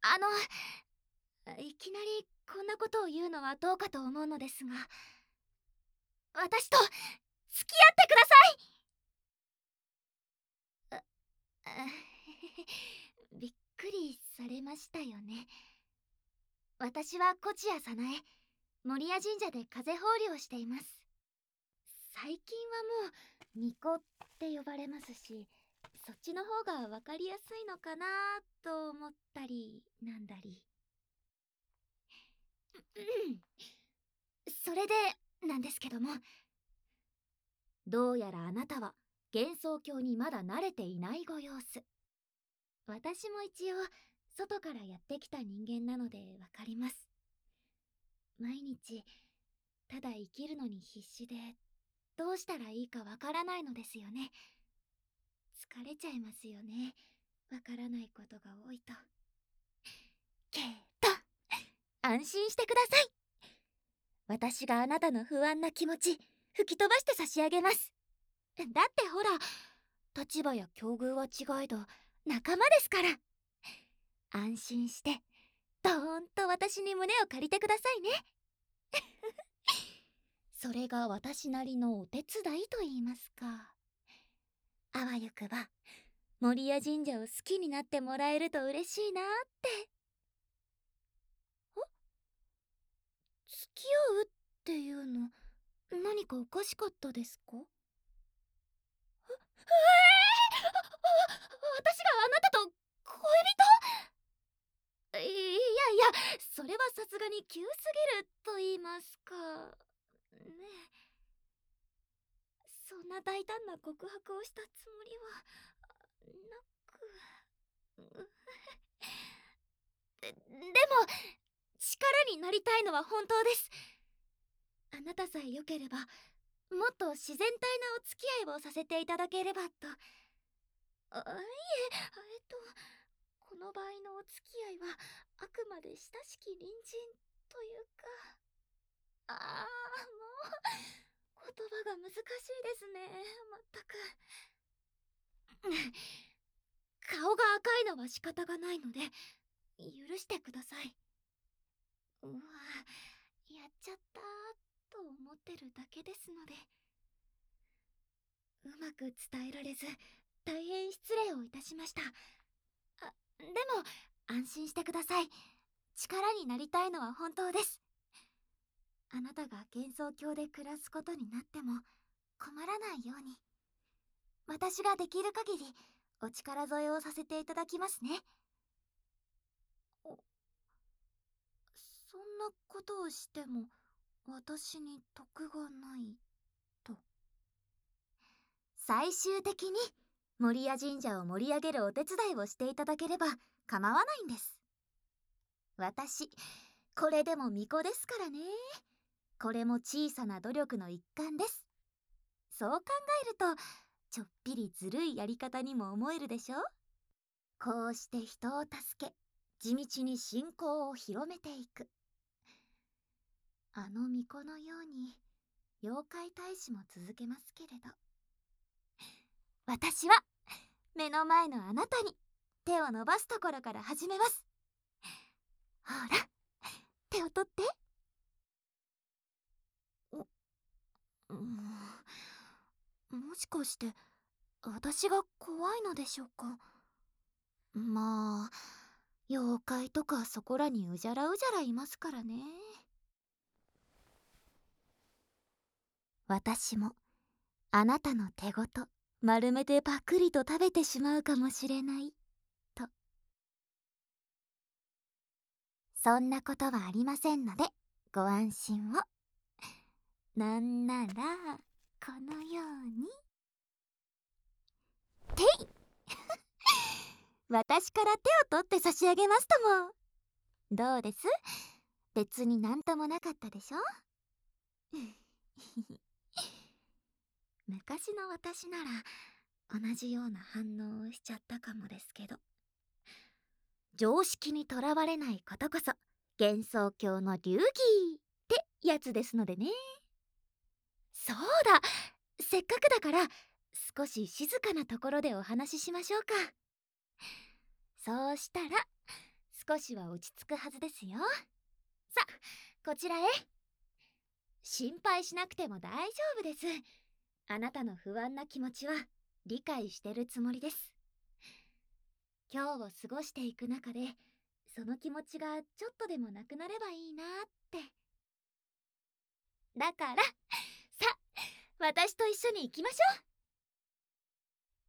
あの、いきなりこんなことを言うのはどうかと思うのですが、私と付き合ってください。びっくりされましたよね。私は古地谷早苗、守谷神社で風放流をしています。最近はもう巫女って呼ばれますし、そっちの方が分かりやすいのかなと思ったりなんだり。それでなんですけども、どうやらあなたは幻想郷にまだ慣れていないご様子。私も一応外からやってきた人間なのでわかります。毎日ただ生きるのに必死で、どうしたらいいかわからないのですよね。疲れちゃいますよね、わからないことが多いと。けど安心してください。私があなたの不安な気持ち吹き飛ばして差し上げます。だってほら、立場や境遇は違えど仲間ですから。安心してどーんと私に胸を借りてくださいね。それが私なりのお手伝いと言いますか。あわよくば守谷神社を好きになってもらえると嬉しいなって。付き合うっていうの、何かおかしかったですか？私があなたと恋人？いやいや、それはさすがに急すぎると言いますか。ねえ、そんな大胆な告白をしたつもりはなく。でも力になりたいのは本当です。あなたさえ良ければ、もっと自然体なお付き合いをさせていただければと。いえ、この場合のお付き合いはあくまで親しき隣人というか。もう言葉が難しいですね、まったく。顔が赤いのは仕方がないので許してください。うわ、やっちゃったと思ってるだけですので。うまく伝えられず大変失礼をいたしました。でも安心してください。力になりたいのは本当です。あなたが幻想郷で暮らすことになっても困らないように、私ができる限りお力添えをさせていただきますね。そんなことをしても私に得がないと。最終的に守谷神社を盛り上げるお手伝いをしていただければ構わないんです。私これでも巫女ですからね。これも小さな努力の一環です。そう考えるとちょっぴりずるいやり方にも思えるでしょ。こうして人を助け、地道に信仰を広めていく。あの巫女のように妖怪大使も続けますけれど、私は目の前のあなたに手を伸ばすところから始めます。ほら、手を取って。もしかして私が怖いのでしょうか。まあ、妖怪とかそこらにうじゃらうじゃらいますからね。私もあなたの手ごと丸めてパクリと食べてしまうかもしれないと。そんなことはありませんのでご安心を。なんならこのようにてい私から手を取って差し上げますとも。どうです？別になんともなかったでしょ。昔の私なら同じような反応をしちゃったかもですけど、常識にとらわれないことこそ幻想郷の流儀ってやつですのでね。そうだ、せっかくだから少し静かなところでお話ししましょうか。そうしたら少しは落ち着くはずですよ。さ、こちらへ。心配しなくても大丈夫です。あなたの不安な気持ちは理解してるつもりです。今日を過ごしていく中で、その気持ちがちょっとでもなくなればいいなって。だから、さ、私と一緒に行きましょう。